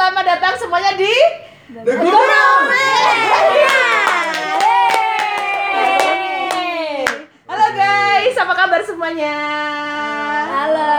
selamat datang semuanya di The Guru. Halo guys, apa kabar semuanya? Halo.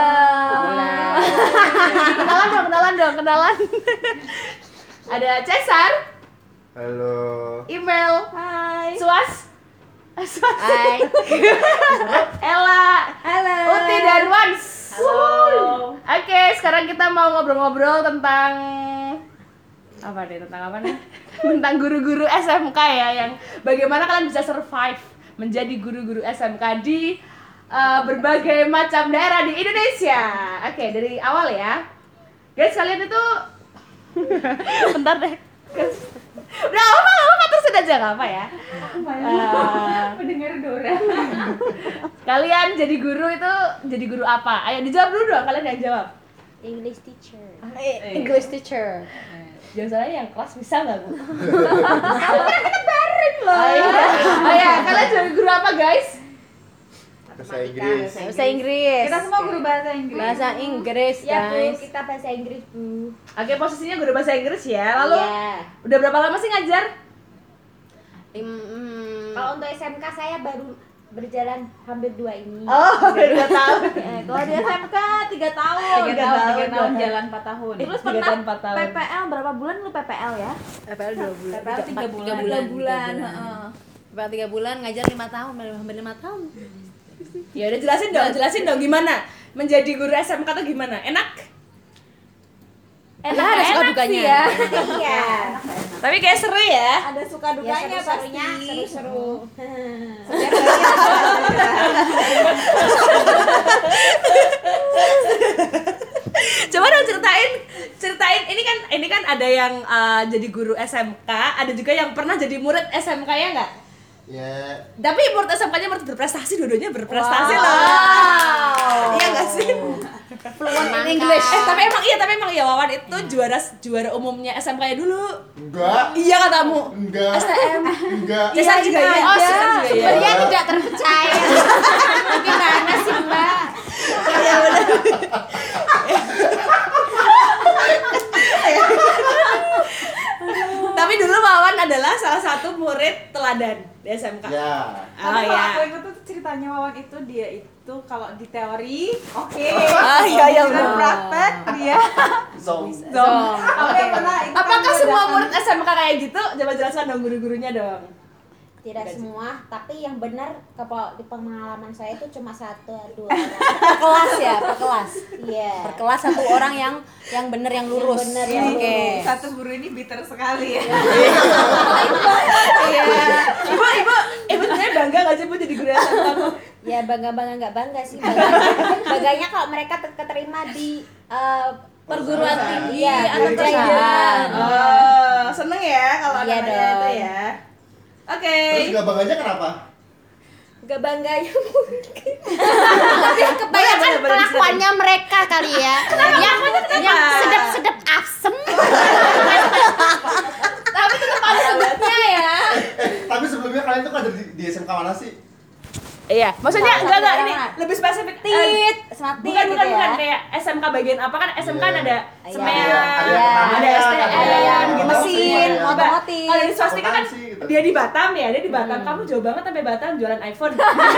Kenalan. Ada Cesar. Halo. Email. Hai. Suas. Hai. Ella. Halo. Uti dan Wans. Halo. Oke, sekarang kita mau ngobrol-ngobrol tentang apa nih? Tentang apa nih? Tentang guru-guru SMK ya, yang bagaimana kalian bisa survive menjadi guru-guru SMK di berbagai macam daerah di Indonesia. Oke, dari awal ya. Guys, kalian itu bentar deh. Udah apa terus aja nggak apa ya. Pendengar Dora. Kalian jadi guru itu jadi guru apa? Ayo dijawab dulu dong, kalian yang jawab. English teacher. English teacher. Jangan salah yang kelas bisa nggak Bu? Kita bareng loh. Oh ya, kalian jadi guru apa guys? Bahasa Inggris. Bahasa Inggris. Kita semua guru bahasa Inggris. Bahasa Inggris, Ya Bu, guys. kita bahasa Inggris Bu. Oke, posisinya guru bahasa Inggris ya. Lalu Iya. udah berapa lama sih ngajar? Kalau untuk SMK saya baru berjalan hampir 2 ini. Oh, 2 tahun. Kalau di SMK 3 tahun. 3 tahun jalan 4 tahun. Terus 3 pernah tahun, 4 tahun. PPL berapa bulan lu PPL ya? PPL 2 bulan. PPL 3 bulan. 3 bulan. PPL 3 bulan ngajar 5 tahun, hampir 5 tahun. Ya udah jelasin dong gimana menjadi guru SMK tuh gimana? Enak? Ya, ada suka dukanya. Ya. Iya. Tapi kayak seru ya. Ada suka Ya dukanya pasti. seru-serunya seru-seru. Coba dong ceritain ini kan ada yang jadi guru SMK, ada juga yang pernah jadi murid SMK ya nggak? Ya. Tapi murid SMK-nya murid berprestasi, dua-duanya berprestasi Wow. loh. Iya nggak sih? Fluent in English. Tapi emang iya Wawan itu juara umumnya SMK-nya dulu. Enggak. Iya katamu. Enggak. STM. Enggak. Cesar juga ya. Oh, Cesar juga ya. Sebenarnya tidak terpercaya. Gimana sih Mbak? Iya benar. Tapi dulu Wawan adalah salah satu murid teladan di SMK. Ya. Oh Tapi kalau aku iya. ingat tuh ceritanya Wawan itu dia itu kalau di teori oke. Iya Dan benar. praktek dia Zong. zong. Apa yang pernah itu Apakah kan semua dia murid SMK kayak gitu? Coba jelaskan dong gurunya dong. Tidak Enggak sih. semua, tapi yang benar kalau di pengalaman saya itu cuma 1 2 orang. Per kelas ya, per kelas. Iya. Per kelas 1 orang yang bener yang lurus. Yang bener, yang Oke. satu guru ini bitter sekali ya. Iya. Ibu sebenarnya bangga nggak sih Bu jadi guru SMK? Ya bangga nggak bangga sih. Bangganya kalau mereka keterima di Perguruan tinggi Iya, atau kerja perusahaan. Oh, seneng ya kalau Iya namanya itu dong. ya. Oke. Terus enggak bangganya kenapa? gak bangganya Tapi kebanyakan Bener, bener, kelakuannya mereka kali ya. Yang sedap-sedap asem. Tapi tetap ada sebetulnya ya. Tapi sebelumnya kalian tuh ngajar di SMK mana sih? Iya, maksudnya Salah enggak satu ini daerah. lebih spesifik. Tit, smart tit Bukan gitu ya. kayak SMK bagian apa kan SMK kan Iya. ada Iya. semen, Ada ada STM, gitu. mesin, Iya. otomotif. Kalau di swastika kan Akuntansi, gitu. dia di Batam ya, dia di Batam. Kamu jauh banget sampai Batam jualan iPhone.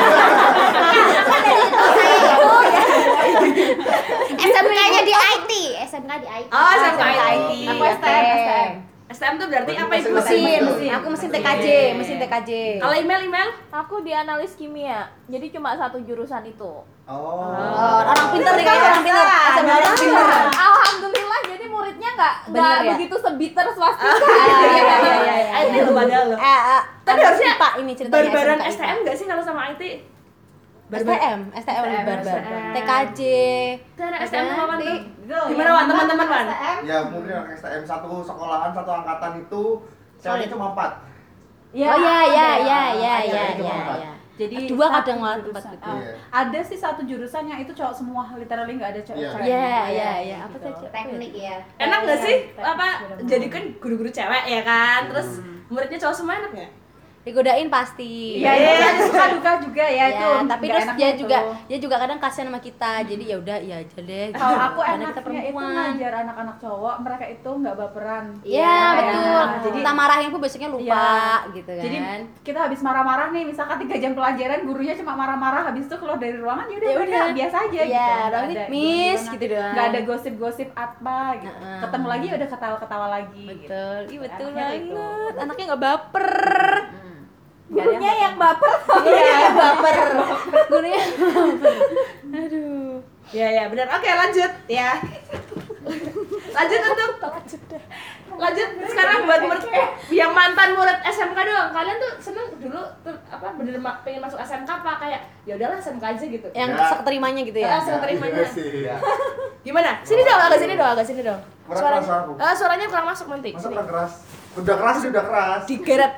SMK-nya di IT. SMK di IT. Oh, SMK IT. Aku Oke. STM. STM tuh berarti apa itu? Mesin. Mesin. Aku mesin TKJ, mesin TKJ. Kalau email? Aku di analis kimia, jadi cuma satu jurusan itu. Oh. Orang pintar nih kayak orang pintar. SMK orang pintar. Alhamdulillah, jadi muridnya nggak Bener ya? begitu sebiter swastika. Iya. IT lo padahal lo. Tapi Tapi harusnya Pak ini ceritanya Barbaran SMK. STM nggak sih kalau sama IT? STM lebih barbar. TKJ. Ada STM sama apa tuh? Tuh, Gimana yang Wan, teman-teman Wan? STM. Ya mungkin anak STM satu sekolahan satu angkatan itu ceweknya cuma 4. Oh iya. Jadi Dua satu kadang lah jurusan. tempat gitu. Iya. Ada sih satu jurusan yang itu cowok semua, literally nggak ada cewek. Iya. Iya. Apa Gitu. saja? teknik ya. Enak nggak sih? Iya, Apa? Jadi kan guru-guru cewek ya kan? Terus muridnya cowok semua enak nggak? Digodain pasti. Iya, ada suka duka juga ya Ya, itu. tapi nggak terus enaknya dia juga kadang kasihan sama kita. Jadi ya udah ya aja deh. Kalau aku Karena kita enaknya itu perempuan. ngajar anak-anak cowok, mereka itu nggak baperan. Iya, Kayak, betul. Jadi Kita marahin pun besoknya lupa gitu kan. Jadi kita habis marah-marah nih, misalkan 3 jam pelajaran, gurunya cuma marah-marah, habis itu keluar dari ruangan ya udah Ya mereka udah. biasa aja Iya, gitu. Nggak berarti ada miss gimana. gitu doang. Nggak ada gosip-gosip apa gitu. Heeh. Ketemu lagi ya udah ketawa-ketawa lagi gitu. betul. Iya betul Enaknya banget. gitu. Anaknya nggak baper. Nggak ada Gurunya yang baper. Iya, baper. Gurunya baper. Aduh. Ya benar. Oke, lanjut ya. Lanjut untuk lanjut sekarang buat yang mantan murid SMK doang. Kalian tuh seneng dulu tuh, apa bener pengen masuk SMK apa kayak ya udahlah SMK aja gitu. Yang Ya. seketerimanya gitu ya. Ah, seketerimanya. Iya. Gimana? Sini dong, agak sini dong, agak sini dong. Kurang Suaranya, keras aku. suaranya kurang masuk nanti. Masa Sini. kurang keras? Udah keras sih, udah keras. Digeret.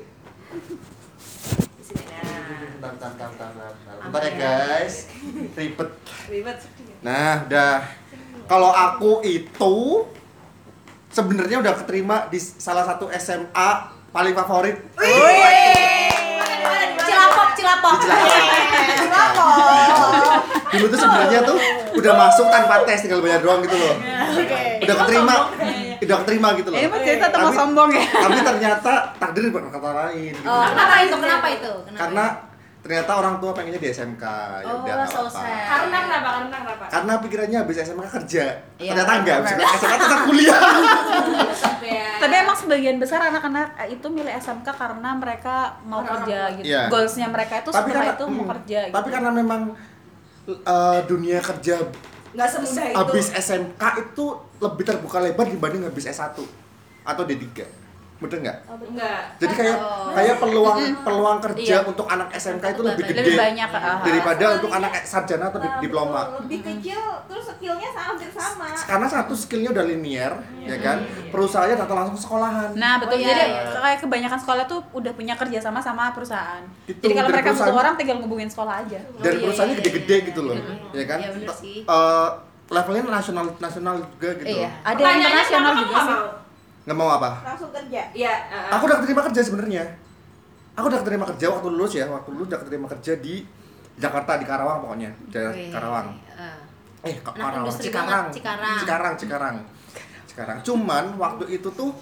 Bentar ya guys. Ribet. Nah, udah. Kalau aku itu sebenarnya udah keterima di salah satu SMA paling favorit. Cilapok. Dulu tuh sebenarnya tuh udah masuk tanpa tes, tinggal bayar doang gitu loh. Udah keterima gitu loh. Ini mah cerita tentang Tapi- sombong ya. Tapi ternyata takdir berkata lain gitu. Oh, kenapa itu? Karena ternyata orang tua pengennya di SMK, ya Oh, udah nggak so apa-apa. sad. Karena kenapa? Karena Karena pikirannya habis SMK kerja. Iya, Ternyata enggak, habis benar. SMK tetap kuliah. Tapi emang sebagian besar anak-anak itu milih SMK karena mereka mau kerja gitu. Iya. Goalsnya mereka itu Tapi setelah karena itu mau kerja gitu. Tapi karena memang dunia kerja nggak semudah itu. habis SMK itu lebih terbuka lebar dibanding habis S1 atau D3. Bener nggak? Enggak. Jadi kayak peluang kerja untuk anak SMK itu lebih gede Lebih banyak daripada untuk anak sarjana atau diploma. Lebih kecil, terus skillnya hampir sama. Karena satu skillnya udah linear, ya kan? Perusahaannya datang langsung ke sekolahan. Nah betul, Oh, iya, jadi iya. kayak kebanyakan sekolah tuh udah punya kerja sama perusahaan. Itu, Jadi kalau dari mereka butuh perusahaan- orang tinggal ngubungin sekolah aja. Dan iya, perusahaannya iya, gede-gede iya. gitu loh, ya kan? Iya, bener sih. Levelnya nasional juga gitu. Iya. Ada yang internasional juga sih. Nggak mau apa? Langsung kerja. Iya. Aku udah keterima kerja sebenarnya. Aku udah keterima kerja waktu lulus ya, udah keterima kerja di Jakarta, di Karawang pokoknya, daerah Karawang. Anak Karawang, industri Cikarang. banget, Cikarang. Cuman waktu itu tuh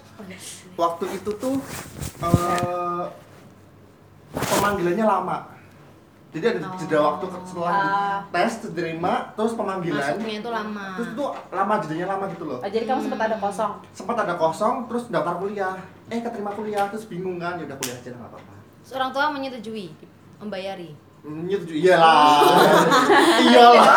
pemanggilannya lama. Jadi ada jeda waktu setelah tes, terima, terus pemanggilan. Masuknya itu lama. Terus itu lama, jedanya lama gitu loh. Jadi kamu sempat ada kosong. Sempat ada kosong, terus daftar kuliah. Keterima kuliah, terus bingung kan, ya udah kuliah aja nggak apa-apa. Seorang tua menyetujui, membayari. Menyetujui, iyalah. Iyalah.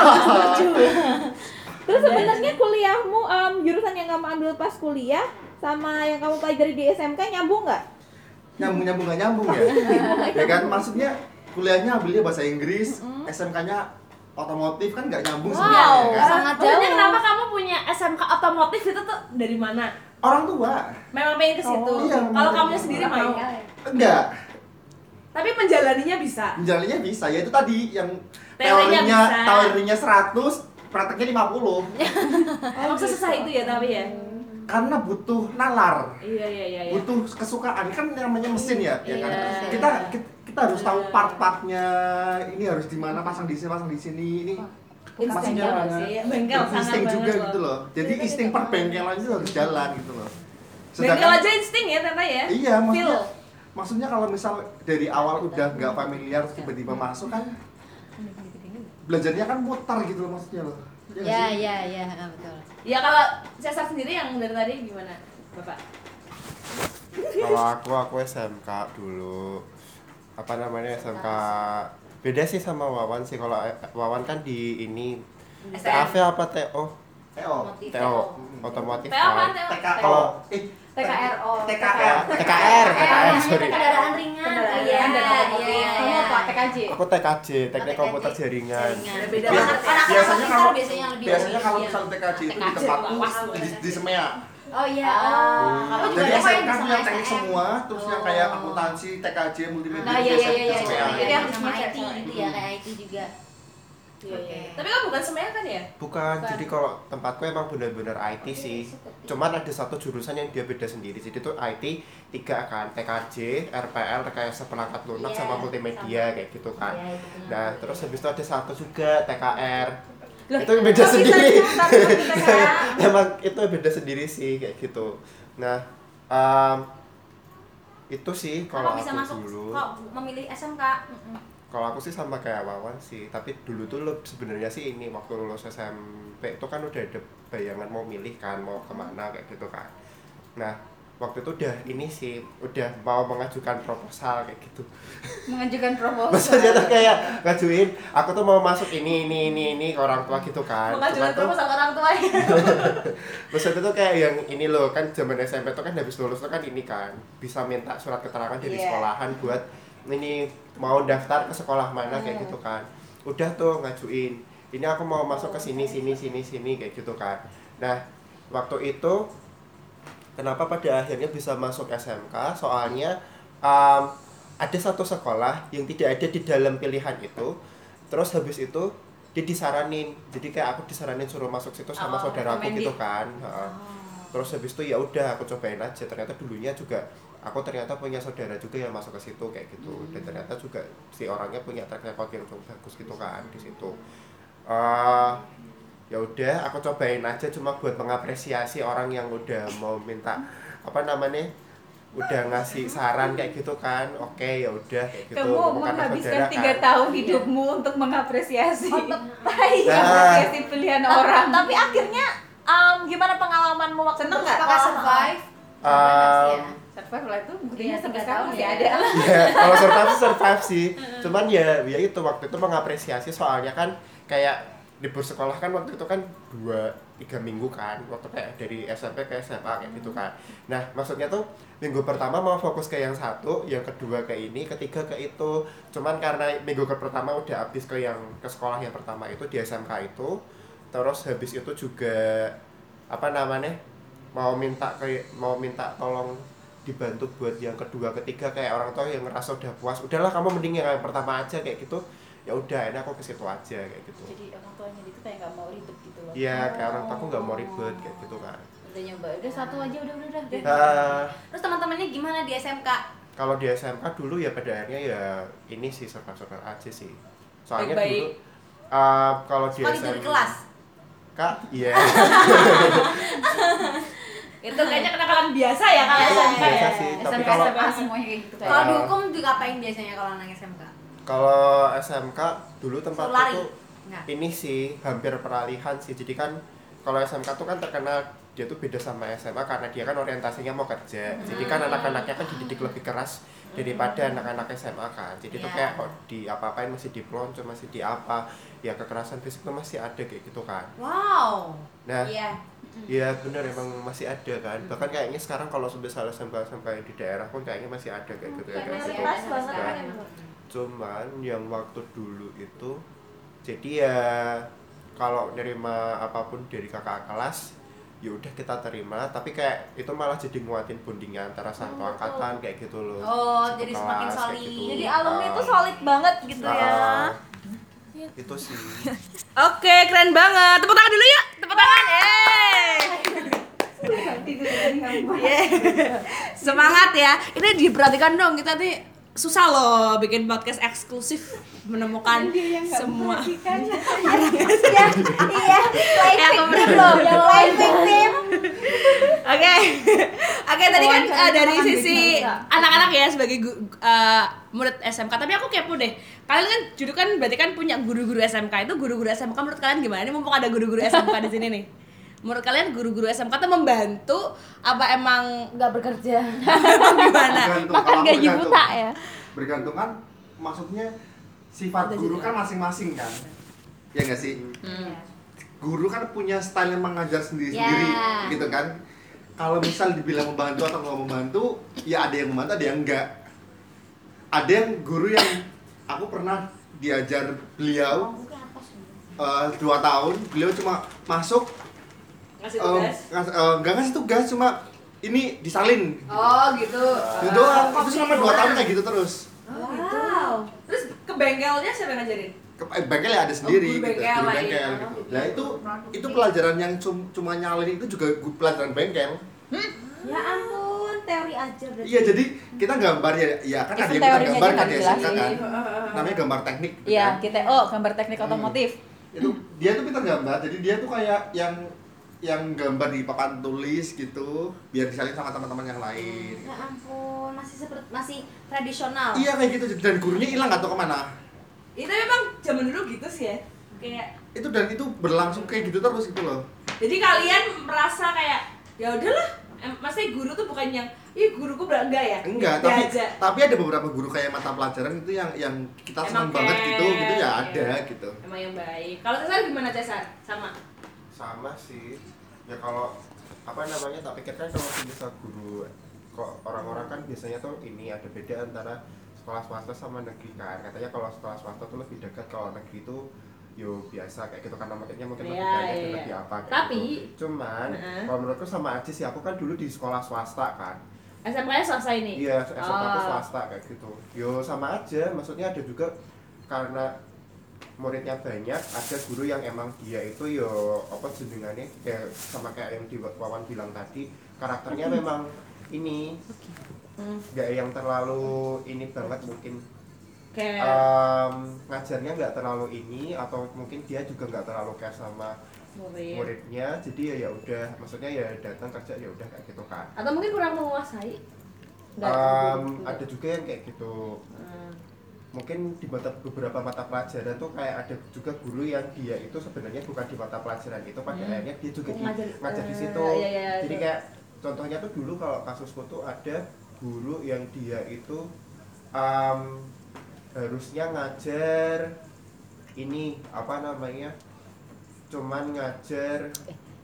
Terus sebenarnya kuliahmu jurusan yang kamu ambil pas kuliah sama yang kamu pelajari di SMK nyambung nggak? Nyambung nggak nyambung ya? Ya kan, maksudnya kuliahnya ambilnya bahasa Inggris, SMK-nya otomotif kan nggak nyambung sebenarnya. Wow, Ya kan? sangat Maksudnya jauh. kenapa kamu punya SMK otomotif itu tuh dari mana? Orang tua. Memang pengen ke situ. iya, Kalau memang. kamu sendiri mau. Enggak. Tapi menjalaninya bisa. Menjalannya bisa, ya itu tadi yang Teorinya teorinya bisa. 100, prakteknya 50. Emang susah itu ya tapi ya. Karena butuh nalar. Iya. Butuh kesukaan, kan namanya mesin ya, ya kan? Iya. Kita harus tahu part-partnya, ini harus di mana, pasang di sini, ini maksudnya mana? Bengkel Dan sangat insting juga banget gitu loh. Jadi insting perbengkelan itu harus jalan gitu loh. Bengkel aja insting ya ternyata ya. Iya, Feel. maksudnya kalau misal dari awal udah nggak familiar terus tiba-tiba masuk kan belajarnya kan mutar gitu loh maksudnya loh. Iya nggak sih? Iya, betul. Ya kalau Cesar sendiri yang dari tadi gimana, Bapak? Kalau aku SMK dulu. Apa namanya SMK? Beda sih sama Wawan sih. Kalau Wawan kan di ini TAV apa TO? TO. TO otomotif Teo kan kan. Teo. TKO. TKRO. TKR. TKR, sorry. Kendaraan ringan. Kendaraan Iya, ringan dan otomotif. iya. Kamu apa? TKJ? Aku TKJ, Teknik TKJ. Komputer Jaringan. Beda Biasa- banget. Anak-anak biasanya pintar kalau biasanya lebih kalau iya. misal TKJ itu di TKJ, tempatku wah, di Semea. Oh iya. Kamu juga Jadi ada kok yang SMK tuh sama yang teknik STM. semua, terus yang kayak akuntansi, TKJ, multimedia, Nah, iya. Semea. Jadi yang sama IT gitu ya, kayak IT juga. Iya. Tapi kan bukan semuanya kan ya? Bukan, jadi kalau tempatku emang benar-benar IT sih. Cuman ada satu jurusan yang dia beda sendiri. Jadi tuh IT 3 kan, TKJ, RPL, rekayasa perangkat lunak sama multimedia kayak gitu kan. Nah, terus habis itu ada satu juga TKR. Itu beda sendiri. Emang itu beda sendiri sih kayak gitu. Nah, itu sih kalau Bisa aku masuk dulu. kok memilih SMK. Kalau aku sih sama kayak Wawan sih, tapi dulu tuh sebenarnya sih ini waktu lulus SMP itu kan udah ada bayangan mau milih kan, mau kemana kayak gitu kan. Nah, waktu itu udah ini sih, udah mau mengajukan proposal kayak gitu. Mengajukan proposal. Maksudnya tuh kayak ngajuin, aku tuh mau masuk ini ke orang tua gitu kan. Mengajukan Cuman tuh, proposal orang tua. maksudnya tuh kayak yang ini loh, kan zaman SMP tuh kan habis lulus tuh kan ini kan, bisa minta surat keterangan dari sekolahan buat ini mau daftar ke sekolah mana kayak gitu kan. Udah tuh ngajuin, ini aku mau masuk ke sini kayak gitu kan. Nah, waktu itu kenapa pada akhirnya bisa masuk SMK? Soalnya ada satu sekolah yang tidak ada di dalam pilihan itu. Terus habis itu dia disaranin, jadi kayak aku disaranin suruh masuk situ sama saudaraku gitu kan. Terus habis itu ya udah aku cobain aja. Ternyata dulunya juga aku ternyata punya saudara juga yang masuk ke situ kayak gitu. Dan ternyata juga si orangnya punya track record yang cukup bagus gitu kan di situ. Ya udah aku cobain aja cuma buat mengapresiasi orang yang udah mau minta apa namanya, udah ngasih saran kayak gitu kan. Oke, ya udah kayak gitu. Kamu Karena menghabiskan saudara 3 tahun hidupmu untuk mengapresiasi Nah. pilihan orang. Tapi akhirnya gimana pengalamanmu waktu Seneng itu? nggak? Apakah survive? Survive lah itu buktinya Iya, sampai 3 sekarang tahun masih ya. ada. Ya, kalau survive sih. Cuman ya itu waktu itu mengapresiasi soalnya kan kayak libur sekolah kan waktu itu kan 2-3 minggu kan, waktu kayak dari SMP ke SMA kayak gitu kan. Nah, maksudnya tuh minggu pertama mau fokus ke yang satu, yang kedua ke ini, ketiga ke itu. Cuman karena minggu pertama udah habis ke sekolah yang pertama itu di SMK itu. Terus habis itu juga apa namanya? mau minta tolong dibantu buat yang kedua ketiga, kayak orang tua yang ngerasa udah puas, udahlah kamu mending yang pertama aja kayak gitu. Ya udah, ini aku ke situ aja kayak gitu. Jadi orang tuanya itu kayak nggak mau ribet gitu loh. Iya, kayak orang tua aku nggak mau ribet kayak gitu kan. Udah nyoba, udah satu aja udah. Terus teman-temannya gimana di SMK? Kalau di SMK dulu ya pada akhirnya ya ini sih survive aja sih. Soalnya Baik-baik. dulu kalau di Sekali SMK dari kelas. Kak, iya. Itu kayaknya kenakalan biasa ya kalau SMK Biasa ya. sih, tapi SMK kalau SMA semuanya kayak gitu Kalau di hukum diapain biasanya kalau anak SMK? kalau SMK dulu tempatku Lari? tuh Nggak. ini sih hampir peralihan sih. Jadi kan kalau SMK tuh kan terkenal dia tuh beda sama SMA karena dia kan orientasinya mau kerja. Jadi kan anak-anaknya kan dididik lebih keras daripada anak-anak SMA kan. Jadi tuh Iya. kayak di apa-apain masih dipelonco, masih di apa, ya kekerasan fisik tuh masih ada kayak gitu kan. Wow. Nah, Iya. iya bener emang masih ada kan. Bahkan kayaknya sekarang kalau misalnya sampai di daerah pun kayaknya masih ada kayak gitu ya, kayak gitu. Pas banget Nah, kan. cuman yang waktu dulu itu jadi ya kalau nerima apapun dari kakak kelas ya udah kita terima, tapi kayak itu malah jadi nguatin bondingnya antara satu angkatan kayak gitu loh. Oh, Satu jadi semakin kelas, solid. kayak gitu. Jadi alumni itu solid banget gitu ya. Itu sih. Oke, keren banget. Tepuk tangan dulu yuk. Tepuk tangan. Semangat ya. Ini diperhatikan dong, kita nih susah loh bikin podcast eksklusif, menemukan semua. Iya, live victim loh, yang live victim. Oke, tadi kan dari sisi anak-anak ya sebagai murid SMK. Tapi aku kepo deh. Kalian kan judul kan berarti kan punya guru-guru SMK. Itu guru-guru SMK menurut kalian gimana? Ini mumpung ada guru-guru SMK di sini nih. Menurut kalian guru-guru SMK tuh membantu apa emang Nggak bekerja. gimana? Tergantung, Makan kalau gaji bergantung. buta ya. Bergantung kan, maksudnya sifat guru kan masing-masing kan, ya nggak sih? Guru kan punya style yang mengajar sendiri-sendiri, Ya. gitu kan. Kalau misal dibilang membantu atau nggak membantu, ya ada yang membantu, ada yang enggak. Ada yang guru yang aku pernah diajar beliau 2 tahun, beliau cuma masuk Ngasih tugas? nggak ngasih tugas, cuma ini disalin. Oh gitu. Itu doang, itu selama 2 tahun kayak gitu terus. Wow. Terus ke bengkelnya siapa yang ngajarin? bengkel ya ada sendiri guru gitu, bengkel guru lah, bengkel iya. gitu. Nah itu pelajaran yang cuma nyalin itu juga pelajaran bengkel. Ya ampun, teori aja berarti. Iya, jadi kita gambar ya kan ada Even yang kita teorinya gambar aja kan nggak di SMK kan. dijelasin. Namanya gambar teknik. gitu Iya, kan. kita gambar teknik otomotif. Itu dia tuh pintar gambar, jadi dia tuh kayak yang gambar di papan tulis gitu, biar disalin sama teman-teman yang lain. Ya ampun, masih tradisional. Iya kayak gitu, dan gurunya hilang nggak tahu kemana. Itu memang zaman dulu gitu sih ya. Kayak Itu berlangsung kayak gitu terus gitu loh. jadi kalian merasa kayak ya udahlah, maksudnya guru tuh bukan yang guruku enggak ya? Enggak, Dia aja. tapi ada beberapa guru kayak mata pelajaran itu yang kita senang Emang banget care, gitu ya ada iya. gitu. Emang yang baik. Kalau Cesar gimana Cesar? Sama. Sama sih ya, kalau apa namanya, tak pikir kan kalau misal guru kok orang-orang kan biasanya tuh ini ada beda antara sekolah swasta sama negeri kan. Katanya kalau sekolah swasta tuh lebih dekat, kalau negeri itu yo biasa kayak gitu karena marketnya mungkin lebih Iya, banyak iya. dan lebih apa kayak Tapi, gitu. Cuman kalau menurutku sama aja sih, aku kan dulu di sekolah swasta kan. SMK-nya swasta ini? Iya, SMK tuh Oh. swasta kayak gitu. Yo sama aja, maksudnya ada juga karena muridnya banyak, ada guru yang emang dia itu yo apa jenengannya kayak sama kayak yang Wawan bilang tadi, karakternya memang ini nggak yang terlalu ini banget mungkin. Kayak Ngajarnya nggak terlalu ini, atau mungkin dia juga nggak terlalu care sama muridnya, jadi ya udah, maksudnya ya datang kerja ya udah kayak gitu kan. atau mungkin kurang menguasai? Ada juga yang kayak gitu. Mungkin di beberapa mata pelajaran tuh kayak ada juga guru yang dia itu sebenarnya bukan di mata pelajaran itu, pada akhirnya dia juga ngajar di situ. Iya, Jadi kayak contohnya tuh dulu kalau kasusku tuh ada guru yang dia itu harusnya ngajar ini apa namanya, cuman ngajar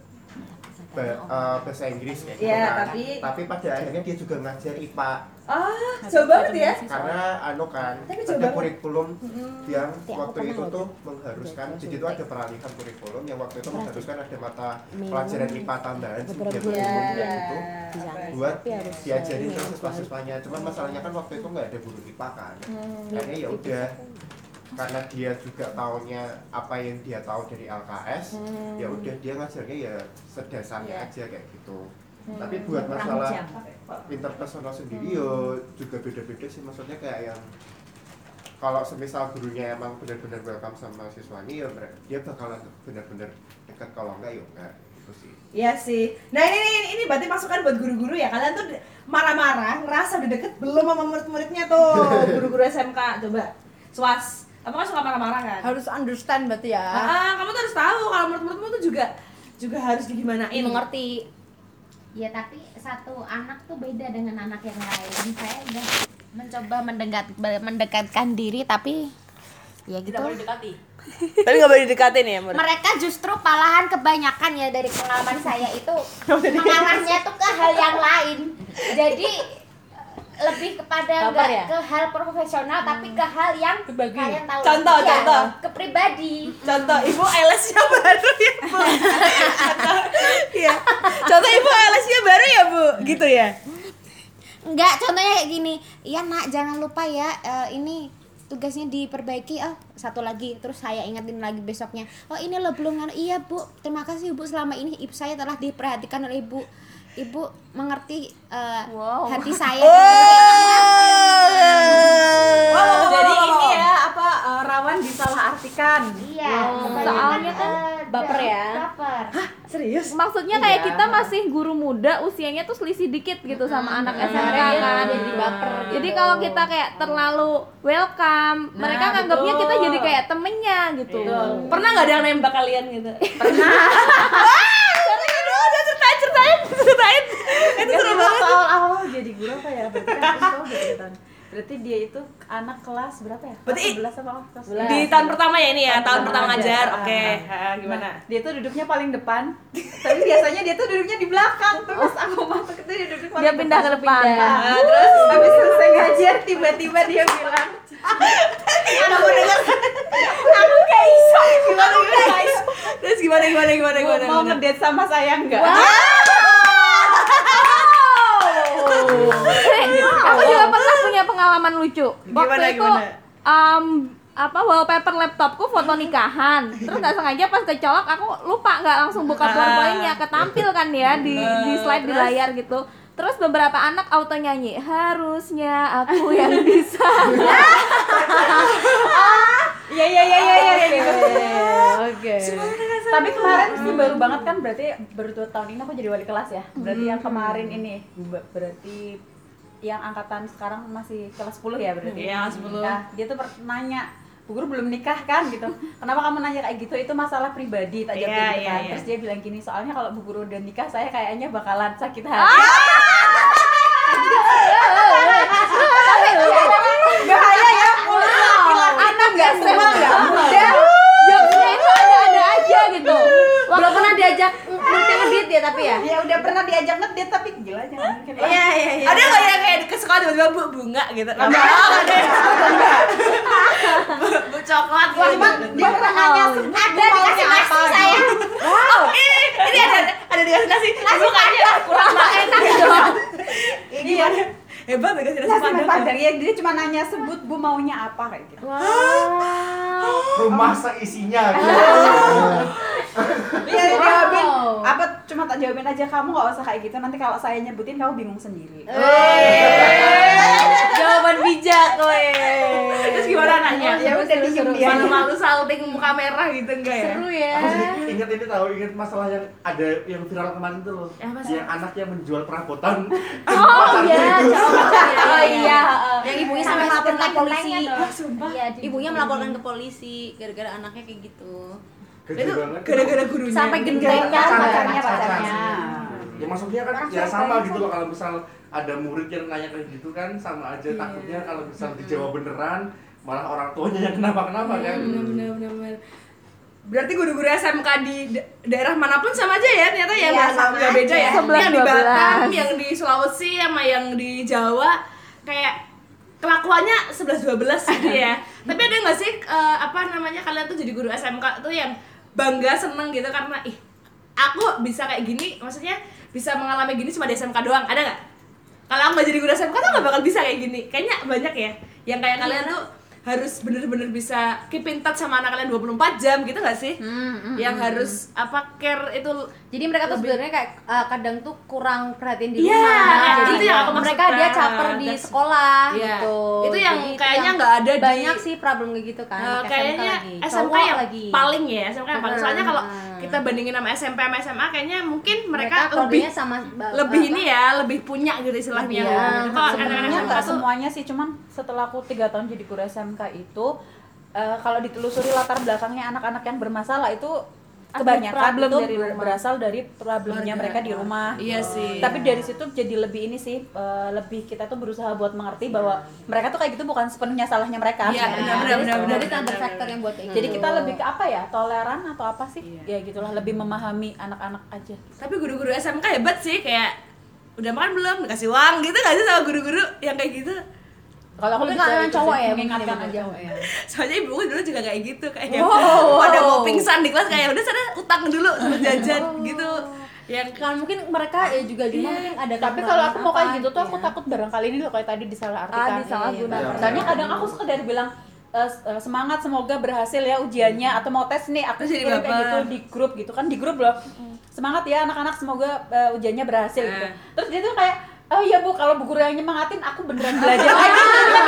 bahasa Inggris kayak gitu Iya, kan. tapi- Tapi pada akhirnya dia juga ngajar IPA Jauh banget ya? karena kan Tapi ada coba- kurikulum yang Aku waktu pernah itu loh tuh mengharuskan, jadi itu ada peralihan kurikulum yang waktu itu mengharuskan ada mata pelajaran IPA tambahan sebagai kurikulum yang itu buat diajarin ke siswa-siswanya. Cuman masalahnya kan waktu itu nggak ada guru IPA kan, akhirnya ya udah, karena dia juga taunya apa yang dia tahu dari LKS, ya udah dia ngajarnya ya sedasarnya aja kayak gitu. Tapi buat masalah interpersonal sendiri yo juga beda-beda sih, maksudnya kayak yang kalau semisal gurunya emang benar-benar welcome sama siswanya ya dia bakalan benar-benar dekat, kalau enggak ya enggak gitu sih. Iya sih. Nah ini berarti masukan buat guru-guru ya. Kalian tuh marah-marah, ngerasa udah deket belum sama murid-muridnya tuh guru-guru SMK. Coba Swas, kamu kan suka marah-marah kan? Harus understand berarti ya. Kamu tuh harus tahu kalau murid-muridmu tuh juga harus digimanain. Mengerti. Ya tapi satu anak tuh beda dengan anak yang lain. Saya udah mencoba mendekatkan diri tapi ya gitu. Tidak boleh dekati. Tapi nggak boleh didekatin ya murid. Mereka justru malahan kebanyakan ya dari pengalaman saya itu mengarahnya tuh ke hal yang lain. Jadi lebih kepada Baper nggak ya? ke hal profesional tapi ke hal yang kalian tahu. Contoh, Iya, contoh. ke pribadi. Contoh ibu LS-nya baru ya bu. Iya. Contoh ibu LS-nya baru ya bu, gitu ya. Enggak, contohnya kayak gini. Iya nak, jangan lupa ya ini tugasnya diperbaiki. Oh, satu lagi. Terus saya ingetin lagi besoknya. Oh, ini lo belum nganu. Iya, Bu. Terima kasih, Bu. Selama ini ibu saya telah diperhatikan oleh Ibu. Ibu mengerti hati saya. Jadi ini ya apa rawan disalahartikan. Iya, Soalnya kan baper ya. Baper. Serius? Maksudnya kayak kita masih guru muda, usianya tuh selisih dikit gitu sama anak SMK kan. Jadi baper. Jadi kalau kita kayak terlalu welcome, mereka nganggapnya kita jadi kayak temennya gitu. Pernah nggak ada yang nembak kalian gitu? Ceritain. Itu seru banget. Awal-awal jadi guru apa ya? Berarti kan aku udah 3 tahun. Berarti dia itu anak kelas berapa ya? Berarti kelas 11 apa kelas Di tahun pertama ya ini ya, tahun pertama aja. ngajar. Ah. Oke, gimana? Nah, dia tuh duduknya paling depan. Tapi biasanya dia tuh duduknya di belakang. Terus aku masuk itu dia duduk paling Dia pindah ke depan. Nah, terus habis selesai ngajar tiba-tiba dia bilang, Aku denger. Aku kayak iso. Gimana? Terus gimana? mau ngedate sama saya enggak? Aku juga pernah punya pengalaman lucu. Waktu Gimana, itu gimana? wallpaper laptopku foto nikahan. Terus nggak sengaja pas kecolok aku lupa nggak langsung buka PowerPoint-nya, ketampil kan ya di slide di layar gitu. Terus beberapa anak auto nyanyi, harusnya aku yang bisa. Iya. Oke. Tapi kemarin sih baru banget kan, berarti baru 2 tahun ini aku jadi wali kelas ya. Berarti yang kemarin ini berarti yang angkatan sekarang masih kelas 10 ya berarti. Iya, 10. Nah, dia tuh nanya, Bu Guru belum nikah kan gitu. Kenapa kamu nanya kayak gitu? Itu masalah pribadi tak jawab gitu kan. Terus dia bilang gini, soalnya kalau Bu Guru udah nikah saya kayaknya bakalan sakit hati. Bahaya ya, mulut laki-laki anak nggak semua nggak muda. Jawabnya itu ada aja gitu. Belum pernah diajak ngedit ya tapi ya. Ya udah pernah diajak ngedate tapi gila jangan mungkin. Iya. Ada nggak yang kayak ke sekolah tiba-tiba bu bunga gitu? Bu coklat gitu. Cuma dia pernah nanya Ada dikasih nasi saya. Oh, ini ada dikasih nasi. Bukannya kurang enak dong. Iya. Hebat dikasih nasi Nasi padang. padang ya, dia cuma nanya sebut Bu maunya apa kayak gitu. Rumah seisinya gitu. Iya jawabin apa, cuma tak jawabin aja, kamu nggak usah kayak gitu, nanti kalau saya nyebutin kamu bingung sendiri. Jawaban bijak kowe. Terus gimana nanya? Ya udah diem dia. Malu-malu salting muka merah gitu enggak ya? Seru ya. Aku jadi ingat ini tahu, ingat masalah yang ada yang viral kemarin tuh loh. Apa sih? Yang anaknya menjual perabotan. Oh iya, Yang ibunya sampai melaporkan ke polisi. Sumpah. Iya, ibunya melaporkan ke polisi gara-gara anaknya kayak gitu. Gede Itu banget. gara-gara gurunya. Sampai gendengnya pacarnya. Ya maksudnya kan ya sama gitu loh, kalau misal ada murid yang nanya kayak gitu kan sama aja, takutnya kalau misal dijawab beneran malah orang tuanya yang kenapa-kenapa kan. Bener. Berarti guru-guru SMK di daerah manapun sama aja ya ternyata ya, Iya, sama nggak beda ya. 11, Yang di Batam, 12. yang di Sulawesi sama yang di Jawa kayak kelakuannya 11-12 gitu ya. Tapi ada nggak sih kalian tuh jadi guru SMK tuh yang bangga, seneng gitu karena aku bisa kayak gini, maksudnya bisa mengalami gini cuma di SMK doang, ada nggak? Kalau aku nggak jadi guru SMK tuh nggak bakal bisa kayak gini. Kayaknya banyak ya yang kayak kalian tuh harus bener-bener bisa keep in touch sama anak kalian 24 jam gitu nggak sih? Yang harus care itu. Jadi mereka tuh sebenarnya kayak kadang tuh kurang perhatian di Iya, rumah. itu Jadi yang aku mereka maksudkan. dia caper di sekolah Iya. gitu. Itu yang Jadi kayaknya yang nggak ada di- banyak sih problem kayak gitu kan. anak Kayaknya lagi. SMK Cowok yang lagi. paling ya, SMK yang paling. Soalnya kalau kita bandingin sama SMP sama SMA kayaknya mungkin mereka lebih problemnya sama ini ya, lebih punya gitu istilahnya. Iya. Kalau Sebenarnya anak-anak SMK nggak tuh semuanya sih, cuman setelah aku 3 tahun jadi guru SMK itu kalau ditelusuri latar belakangnya anak-anak yang bermasalah itu kebanyakan problem itu dari rumah. berasal dari problemnya Keluarga. mereka di rumah. Iya sih. Tapi dari situ jadi lebih ini sih, lebih kita tuh berusaha buat mengerti bahwa mereka tuh kayak gitu bukan sepenuhnya salahnya mereka. Iya, sebenarnya. benar. Jadi ada faktor yang buat kayak Jadi gitu. kita lebih ke apa ya, toleran atau apa sih? Iya. Ya gitulah, lebih memahami anak-anak aja. Tapi guru-guru SMK hebat sih, kayak udah makan belum, dikasih uang gitu nggak sih sama guru-guru yang kayak gitu? Kalau aku Tapi lebih nggak ke yang itu cowok sih, ya, mengingatkan mungkin aja. cowok ya. Soalnya ibuku dulu juga kayak gitu, kayak Wow. pada mau pingsan di kelas kayak udah sana utang dulu sama jajan gitu. Yang Kan mungkin mereka ya juga di rumah mungkin ada Tapi kekurangan kalau aku mau kayak apa gitu tuh aku ya. takut barangkali ini loh kayak tadi disalahartikan. disalahgunakan. Iya. Soalnya kadang aku sekedar bilang semangat, semoga berhasil ya ujiannya, atau mau tes nih aku Terus jadi kirim kayak baper. gitu di grup gitu kan, di grup loh. Semangat ya anak-anak, semoga ujiannya berhasil gitu. Terus dia tuh kayak, oh iya Bu, kalau Bu Guru yang nyemangatin aku beneran belajar lagi.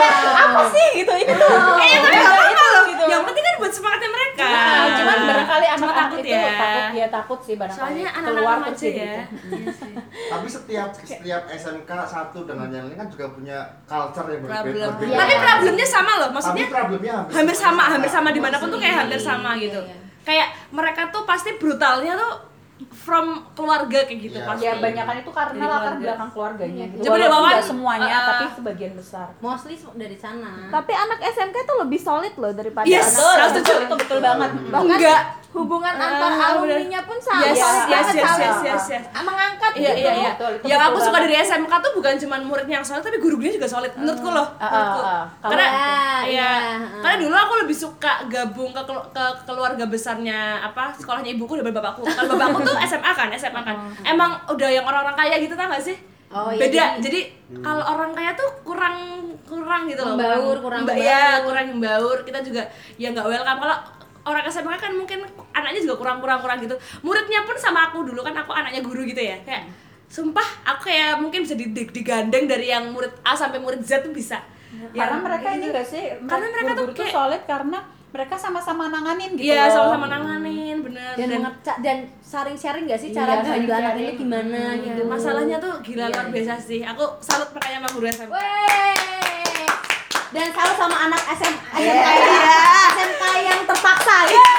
Apa sih gitu ini tuh. tapi nggak apa-apa loh. Gitu. Yang penting kan buat semangatnya mereka. Nah, cuman barangkali Cuma anak-anak takut itu ya. takut sih barangkali. Soalnya keluar anak-anak terus aja jadi ya. gitu. Iya sih. Tapi setiap SMK satu dengan yang lain kan juga punya culture yang Problem. berbeda. Tapi problemnya sama loh, Tapi maksudnya problemnya hampir sama dimanapun tuh kayak hampir sama gitu. Iya. Kayak mereka tuh pasti brutalnya tuh from keluarga kayak gitu Iya. pasti. Ya banyakan itu karena Dari latar keluarga. belakang keluarganya gitu. Coba deh, Walaupun Wawan. nggak semuanya, tapi sebagian besar. Mostly dari sana. Tapi anak SMK tuh lebih solid loh daripada Yes. anak Betul, itu betul banget. bahkan Enggak. hubungan antar alumninya pun sama. Yes, solid yes, banget, yes, solid. yes, yes. Mengangkat Iya, gitu. iya. Betul, itu Yang betul aku suka banget. dari SMK tuh bukan cuma muridnya yang solid, tapi guru-gurunya juga solid menurutku loh. Menurutku. Kalau Karena iya, ya, iya. karena dulu aku lebih suka gabung ke keluarga besarnya sekolahnya ibuku daripada bapakku. Kalau bapakku tuh SMA kan. Emang udah yang orang-orang kaya gitu tau gak sih? Oh, iya, beda. Jadi kalau orang kaya tuh kurang gitu loh. Membaur, kurang ya, membaur. kurang membaur. Kita juga ya nggak welcome. Kalau orang SMK kan mungkin anaknya juga kurang gitu. Muridnya pun sama aku dulu kan, aku anaknya guru gitu ya. Kayak sumpah aku kayak mungkin bisa digandeng dari yang murid A sampai murid Z tuh bisa. Karena mereka ini enggak sih? Karena mereka tuh guru-guru kayak solid karena mereka sama-sama nanganin gitu. iya, loh. sama-sama nanganin, bener. Dan sharing nggak sih cara Iya, bantu anak sharing-sharing. ini gimana gitu. Masalahnya tuh gila luar biasa sih. Aku salut makanya sama guru SMK. Wey. Dan salut sama anak SMK yang terpaksa.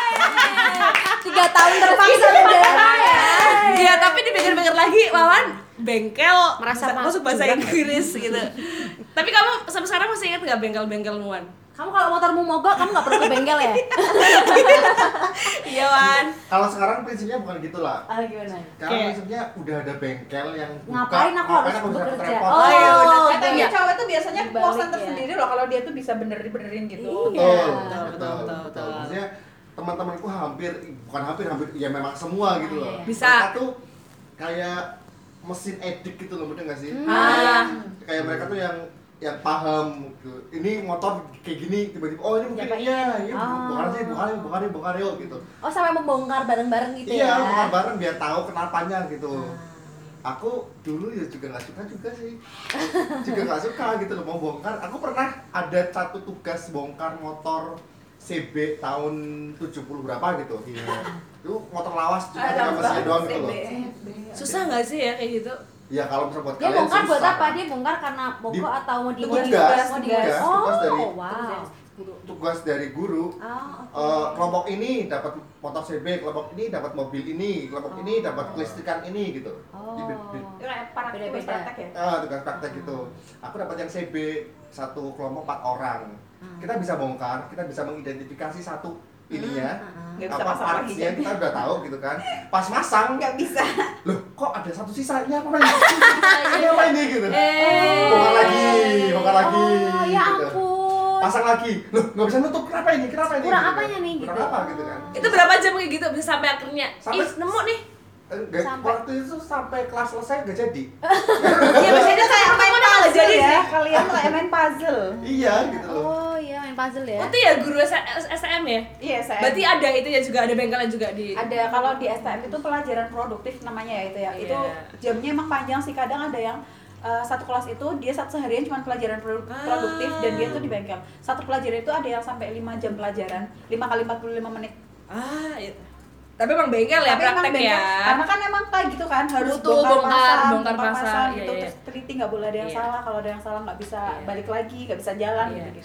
3 tahun terpaksa menjalani. Iya, tapi dipikir-pikir lagi, Wawan bengkel Merasa masuk bahasa Inggris gitu. Tapi kamu sampai sekarang masih ingat nggak bengkel-bengkelmu, Wan? Kamu kalau motormu mogok, kamu nggak perlu ke bengkel ya? Iya, Wan. Kalau sekarang prinsipnya bukan gitu lah. Gimana? Sekarang prinsipnya udah ada bengkel yang buka. Ngapain aku harus bisa bekerja? repot. Oh, iya, bener. Katanya iya. cowok itu biasanya Dibalik puasan ya. tersendiri loh kalau dia tuh bisa benerin gitu. Iya. Betul. Maksudnya teman-temanku hampir ya memang semua gitu loh. Bisa. Mereka tuh kayak mesin edik gitu loh, bener nggak sih? Kayak mereka tuh yang paham gitu. Ini motor kayak gini, tiba-tiba oh ini mungkin iya, bongkar yuk gitu. Oh, sampai membongkar bareng-bareng gitu Iya, ya? bongkar bareng biar tahu kenapanya gitu. Aku dulu ya juga nggak suka sih, juga nggak suka gitu loh mau bongkar. Aku pernah ada satu tugas bongkar motor CB tahun 70 berapa gitu. Itu motor lawas cuma ada mesinnya doang gitu loh. Susah nggak sih ya kayak gitu? Ya kalau misalnya buat Dia kalian bongkar buat susah. apa? Dia bongkar karena mogok atau mau Itu dimodif? tugas Mau dari wow. tugas dari guru. Kelompok ini dapat motor CB, kelompok ini dapat mobil ini, kelompok ini dapat kelistrikan ini gitu. Itu kayak para Beda-beda. praktek ya. Tugas praktek gitu. Aku dapat yang CB, satu kelompok 4 orang. Kita bisa bongkar, kita bisa mengidentifikasi satu ininya. Nggak bisa Apa pasang lagi partsnya kan? kita udah tahu gitu kan. Pas masang Nggak bisa. loh kok ada satu sisa, ini apa ini? Ini apa ini gitu. Bongkar lagi Oh, ya gitu. ampun. Pasang lagi. Loh, nggak bisa nutup. Kenapa ini? Kurang gitu apanya kan. nih, Kurang gitu? apa gitu kan. Itu berapa jam kayak gitu bisa sampai akhirnya? Sampai- Nemu nih. Waktu itu sampai kelas selesai nggak jadi. Iya, maksudnya kayak main nggak puzzle jadi ya. sih. Kalian tuh kayak main puzzle. Iya gitu loh. Oh iya, main puzzle ya? Itu ya guru STM ya? Iya, saya. Berarti ada itu ya juga, ada bengkelnya juga di Ada kalau di STM itu pelajaran produktif namanya ya itu ya. Iya. Itu jamnya emang panjang sih, kadang ada yang satu kelas itu dia satu seharian cuma pelajaran produktif dan dia tuh di bengkel. Satu pelajaran itu ada yang sampai 5 jam pelajaran, 5 kali 45 menit. Iya. Tapi emang bengkel ya, Tapi emang praktek bengkel, ya. Karena kan emang kayak gitu kan, harus Butuh bongkar bongkar pasang, pasang iya, gitu, iya. terus teliti nggak boleh ada yang Iya. salah, kalau ada yang salah nggak bisa Iya. balik lagi, nggak bisa jalan Iya. gitu.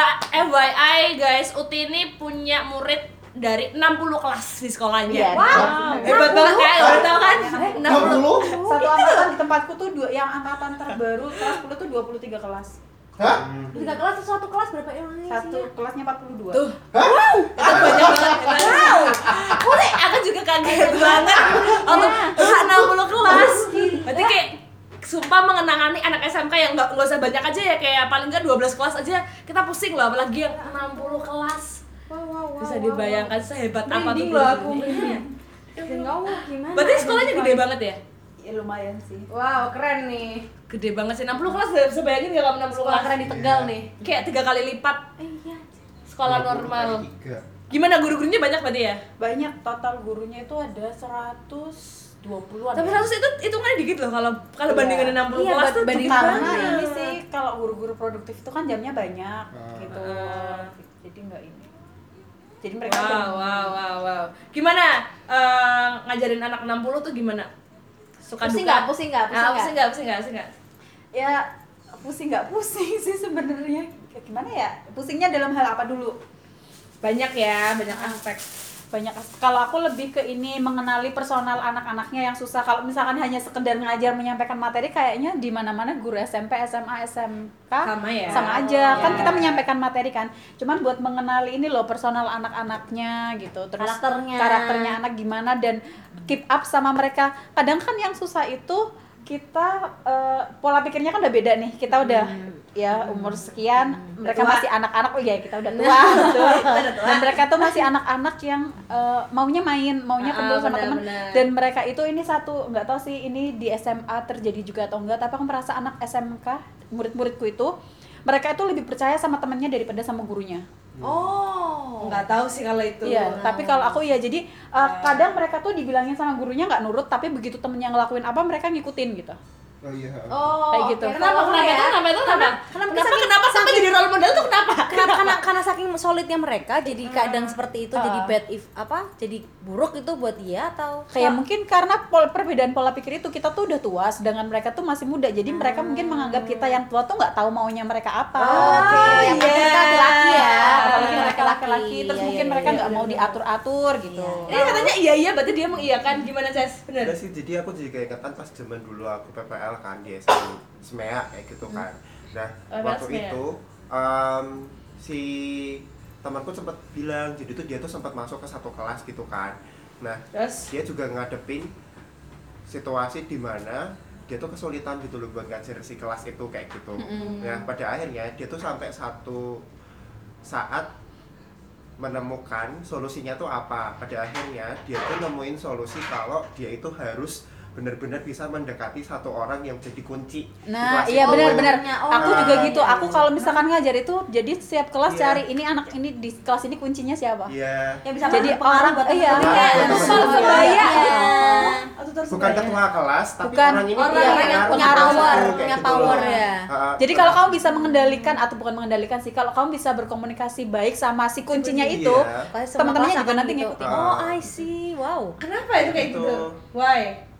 FYI guys, Uti ini punya murid dari 60 kelas di sekolahnya. Iya. Wow. Hebat banget ya, udah tau kan? 60? Satu angkatan di tempatku tuh yang angkatan terbaru kelas 10 tuh 23 kelas. Hah? 3 kelas, satu kelas berapa orangnya Satu isinya? kelasnya 42. Tuh. Itu banyak banget. Wow. Udah, aku juga kaget banget. Untuk 60 kelas. Berarti kayak sumpah mengenangani anak SMK yang nggak usah banyak aja ya, kayak paling nggak 12 kelas aja kita pusing loh, apalagi yang 60 kelas. Bisa dibayangkan sehebat apa tuh Merinding loh aku. gurunya. Dan kamu gimana? Berarti sekolahnya gede banget ya? Ya lumayan sih. Wow, keren nih. Gede banget sih, 60 kelas gak bisa bayangin gak kamu 60 Sekolah kelas? keren di Tegal nih. Kayak 3 kali lipat Iya. sekolah normal. 3. Gimana guru-gurunya banyak berarti ya? Banyak, total gurunya itu ada 120-an. Tapi 100 itu hitungannya dikit loh kalau Iya. bandingin 60 Iya, kelas tuh bandingin dikit Karena banget. ini sih kalau guru-guru produktif itu kan jamnya banyak gitu. Jadi enggak ini. Jadi mereka Wow. Gimana ngajarin anak 60 tuh gimana? Suka Pusing duka? nggak? Pusing nggak? Pusing nggak? ya pusing nggak pusing sih sebenarnya. Kayak gimana ya? Pusingnya dalam hal apa dulu? Banyak ya, banyak aspek. Banyak kalau aku lebih ke ini mengenali personal anak-anaknya yang susah. Kalau misalkan hanya sekedar ngajar menyampaikan materi, kayaknya di mana-mana guru SMP, SMA, SMK Sama ya? sama aja kan Ya. kita menyampaikan materi kan. Cuman buat mengenali ini loh personal anak-anaknya gitu. Terus Karakternya. karakternya anak gimana dan keep up sama mereka. Kadang kan yang susah itu kita pola pikirnya kan udah beda nih. Kita udah ya umur sekian, mereka masih anak-anak. Oh iya, kita udah tua, betul. Dan mereka tuh masih anak-anak yang maunya main, maunya kumpul sama teman. Dan mereka itu ini satu, nggak tahu sih ini di SMA terjadi juga atau enggak, tapi aku merasa anak SMK, murid-muridku itu mereka itu lebih percaya sama temannya daripada sama gurunya. Oh, nggak tahu sih kalau itu. Iya, tapi kalau aku ya jadi kadang mereka tuh dibilangin sama gurunya nggak nurut, tapi begitu temennya ngelakuin apa mereka ngikutin gitu. Oh iya. Oh, Kayak gitu. Kenapa Kenapa sampai jadi role model tuh kenapa? Karena saking solidnya mereka jadi kadang seperti itu jadi bad if jadi buruk itu buat dia atau Kayak mungkin karena perbedaan pola pikir itu, kita tuh udah tua sedangkan mereka tuh masih muda. Jadi mereka mungkin menganggap kita yang tua tuh nggak tahu maunya mereka apa. yang penting kita laki-laki ya. Apalagi mereka laki-laki, terus mungkin mereka nggak mau diatur-atur gitu. Ini katanya iya berarti dia mengiyakan. Gimana, Ces? Bener. Udah sih, jadi aku jadi kayak ingetan pas zaman dulu aku PPL kan di SMEA kayak gitu kan. Nah, waktu SMEA. itu si temanku sempat bilang, jadi tuh dia tuh sempat masuk ke satu kelas gitu kan. Nah, Terus? dia juga ngadepin situasi di mana dia tuh kesulitan gitu loh buat ngajar si kelas itu kayak gitu. Nah, pada akhirnya dia tuh sampai satu saat menemukan solusinya tuh apa. Pada akhirnya dia tuh nemuin solusi kalau dia itu harus benar-benar bisa mendekati satu orang yang jadi kunci di Nah, kelas iya itu. benar-benar. Aku Nah, juga gitu. Aku kalau misalkan ngajar itu, jadi setiap kelas Iya. cari ini anak ini di kelas ini kuncinya siapa. Iya. yang bisa Jadi berpengaruh orang buat iya, teman-teman. betul. sebaya. Bukan ketua kelas, tapi Bukan. orang ini Orang punya yang pengaruh punya di kelas power, itu, kayak punya gitu power loh. ya. Jadi kalau kamu bisa mengendalikan atau bukan mengendalikan sih, kalau kamu bisa berkomunikasi baik sama si kuncinya itu, Iya. teman-temannya juga Semua nanti kelas akan ngikutin. gitu. Oh, I see. Wow. Kenapa itu kayak Gitu. gitu? Why?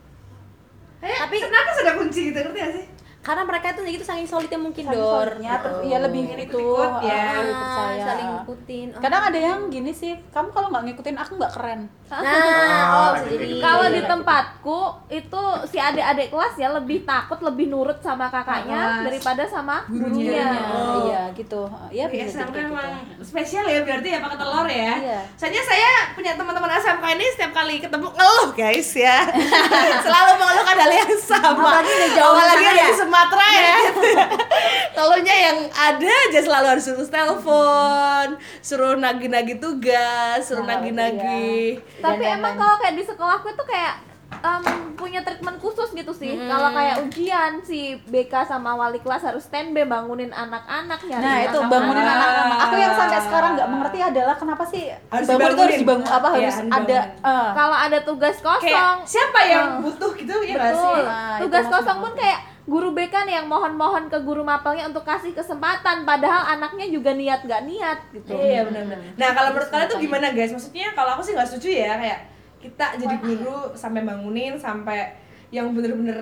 Tapi Kenapa sudah kunci gitu, ngerti gak sih? karena mereka itu gitu saking solidnya mungkin Saking Dor. solidnya, terus ya lebih itu lebih percaya. saling ngikutin. Kadang ada yang gini sih, kamu kalau nggak ngikutin aku nggak keren. Nah, ada jadi gitu. Kalau di tempatku itu si adik-adik kelas ya lebih takut, lebih nurut sama kakaknya daripada sama gurunya. Oh. Iya gitu. Ya Di bisa SMK jadi kayak emang gitu. spesial ya berarti ya pakai telur ya. Iya. Soalnya saya punya teman-teman SMK ini setiap kali ketemu ngeluh guys ya. Selalu mengeluhkan hal yang sama. Apalagi udah jauh Apalagi sana ada ya. di Sumatera ya. Keluhnya yang ada aja selalu harus suruh telepon, suruh nagih-nagih tugas, suruh nagih-nagih. Tapi emang kalau kayak di sekolahku itu kayak punya treatment khusus gitu sih. Kalau kayak ujian si BK sama wali kelas harus standby bangunin anak-anak ya. Nah itu bangunin anak-anak. Aku yang sampai sekarang nggak mengerti adalah kenapa sih Harus bangun itu harus dibangunin. dibangun apa Iya, harus harus ada Kalau ada tugas Kayak kosong, siapa yang butuh gitu ya nggak sih? betul. Nah, Tugas itu kosong maksud pun aku. kayak guru BK nih yang mohon-mohon ke guru mapelnya untuk kasih kesempatan, padahal anaknya juga niat nggak niat gitu. Iya benar-benar. Nah kalau menurut kalian tuh gimana guys? Maksudnya kalau aku sih nggak setuju ya kayak kita jadi guru sampai bangunin sampai yang bener-bener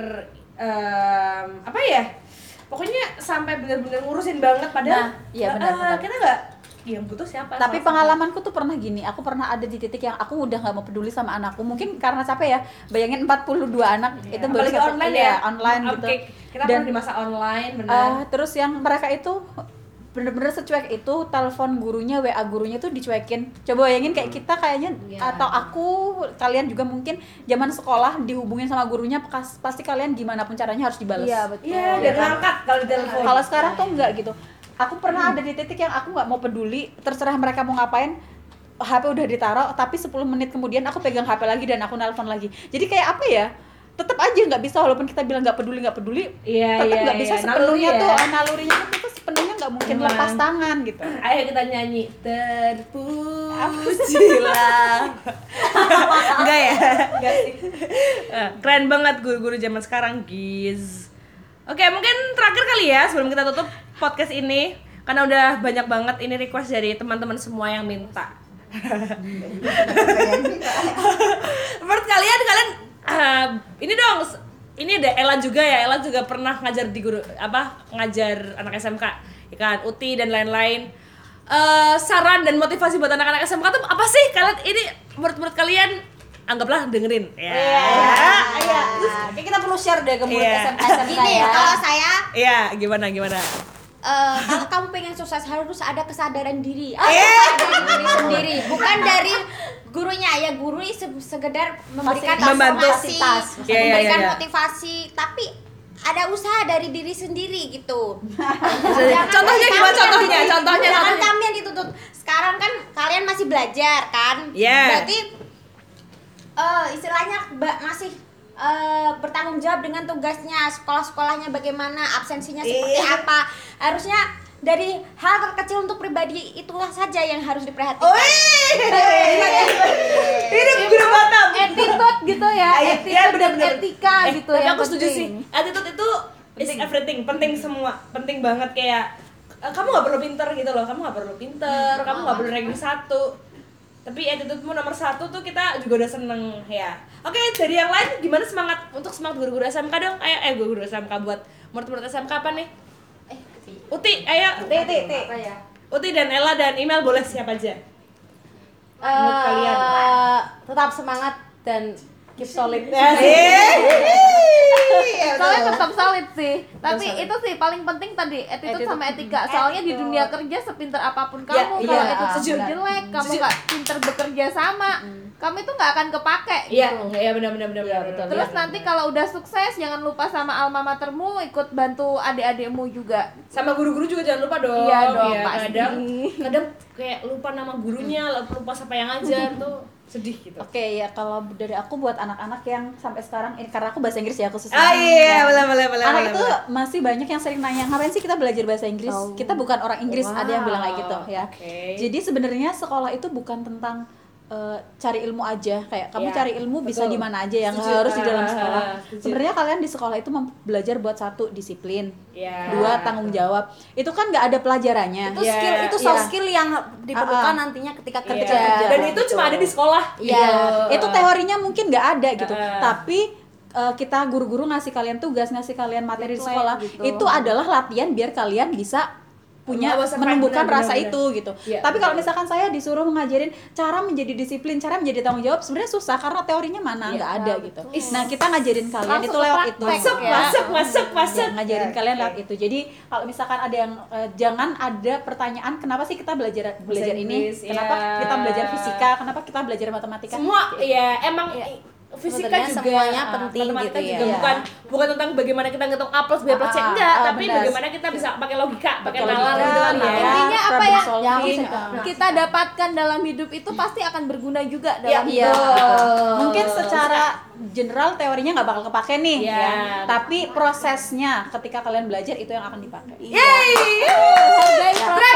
apa ya? Pokoknya sampai bener-bener ngurusin banget padahal iya, benar-benar. kita nggak yang butuh siapa? Tapi Salah pengalamanku tuh pernah gini, aku pernah ada di titik yang aku udah nggak mau peduli sama anakku. Mungkin karena capek ya, bayangin 42 anak itu baru apalagi satu- online iya, ya, online gitu. Upcake. Kita Dan pernah di masa online benar. terus yang mereka itu bener-bener secuek itu, telepon gurunya, WA gurunya tuh dicuekin. Coba bayangin kayak kita kayaknya atau aku, kalian juga mungkin zaman sekolah dihubungin sama gurunya, pasti kalian gimana pun caranya harus dibalas. Iya, betul. Iya, dan ngangkat kalau di telepon. Kalau sekarang tuh enggak gitu. Aku pernah ada di titik yang aku nggak mau peduli, terserah mereka mau ngapain. HP udah ditaruh, tapi 10 menit kemudian aku pegang HP lagi dan aku nelpon lagi. Jadi kayak apa ya? Tetap aja nggak bisa, walaupun kita bilang nggak peduli, Iya, tetap iya, nggak bisa iya. sepenuhnya Naluri tuh ya. nalurinya itu sepenuhnya nggak mungkin Emang. lepas tangan gitu. Ayo kita nyanyi terpujilah. Enggak ya? Enggak sih. Keren banget guru-guru zaman sekarang, Giz. Oke, mungkin terakhir kali ya sebelum kita tutup podcast ini karena udah banyak banget ini request dari teman-teman semua yang minta. Menurut kalian ini dong, ini ada Ella juga ya. Ella juga pernah ngajar di ngajar anak SMK, ya kan, Uti dan lain-lain. Saran dan motivasi buat anak-anak SMK tuh apa sih? Kalian ini menurut kalian anggaplah dengerin ya. Terus kayak kita perlu share deh ke murid Iya. SMK Gini, ya. kalau saya Iya, gimana? kalau kamu pengen sukses harus ada kesadaran diri, kesadaran diri sendiri, bukan dari gurunya ya. Guru sekedar memberikan informasi, memberikan motivasi, tapi ada usaha dari diri sendiri gitu. Contohnya gimana? Contohnya jangan kami yang dituntut. Sekarang kan kalian masih belajar kan, berarti istilahnya masih bertanggung jawab dengan tugasnya, sekolahnya bagaimana, absensinya seperti apa. Harusnya dari hal terkecil untuk pribadi itulah saja yang harus diperhatikan. Ini guru Batam. Attitude gitu ya, etika gitu. Tapi yang aku setuju penting. sih. Attitude itu is everything, penting semua, penting banget. Kayak kamu nggak perlu pinter gitu loh, kamu nggak perlu pinter, kamu nggak perlu ranking 1. Tapi attitude-mu nomor 1 tuh kita juga udah seneng ya. Oke, dari yang lain gimana semangat guru-guru SMK dong? Ayo guru SMK buat murid-murid SMK apa nih? Uti, ayo. Uti dan Ella dan Email boleh siapa aja? Menurut kalian? Tetap semangat dan keep solid. Soalnya tetap solid sih. Tapi itu sih paling penting tadi, attitude sama etika. Soalnya di dunia kerja sepinter apapun kamu, kalau attitude jelek, kamu nggak pinter bekerja sama, kamu itu nggak akan kepake gitu. Iya benar betul. Terus nanti kalau udah sukses jangan lupa sama alma matermu, ikut bantu adik-adikmu juga. Sama guru-guru juga jangan lupa dong. Iya dong, ya, pasti. kadang kayak lupa nama gurunya, lupa siapa yang ngajar tuh sedih gitu. Oke, ya kalau dari aku buat anak-anak yang sampai sekarang ini, karena aku bahasa Inggris ya khususnya. boleh. Anak itu masih banyak yang sering nanya, ngapain sih kita belajar bahasa Inggris? Kita bukan orang Inggris, ada yang bilang kayak gitu ya. Jadi sebenarnya sekolah itu bukan tentang cari ilmu aja, kayak kamu cari ilmu bisa di mana aja ya, nggak harus di dalam sekolah. Sebenarnya kalian di sekolah itu belajar buat 1 disiplin, 2 tanggung jawab. Itu kan nggak ada pelajarannya. Itu skill, itu soft skill yang diperlukan nantinya ketika kerja. Dan itu cuma ada di sekolah. Itu teorinya mungkin nggak ada gitu, tapi kita guru-guru ngasih kalian tugas, ngasih kalian materi di sekolah, itu adalah latihan biar kalian bisa punya menumbuhkan rasa itu gitu. Tapi kalau misalkan saya disuruh ngajarin cara menjadi disiplin, cara menjadi tanggung jawab, sebenarnya susah karena teorinya mana nggak ada gitu. Nah, kita ngajarin kalian itu lewat itu. Masuk. Ngajarin kalian lewat itu. Jadi kalau misalkan ada yang jangan ada pertanyaan kenapa sih kita belajar ini? Kenapa kita belajar fisika? Kenapa kita belajar matematika? Semua ya emang fisika sebenarnya juga semuanya penting matematika gitu ya. juga bukan tentang bagaimana kita ngitung A plus B plus C enggak, tapi bagaimana kita bisa pakai logika, pakai nalar gitu kan ya. Intinya apa ya? Yang Kita dapatkan dalam hidup itu pasti akan berguna juga dalam hidup. Mungkin secara general teorinya nggak bakal kepake nih, tapi prosesnya ketika kalian belajar itu yang akan dipakai. Hargai proses.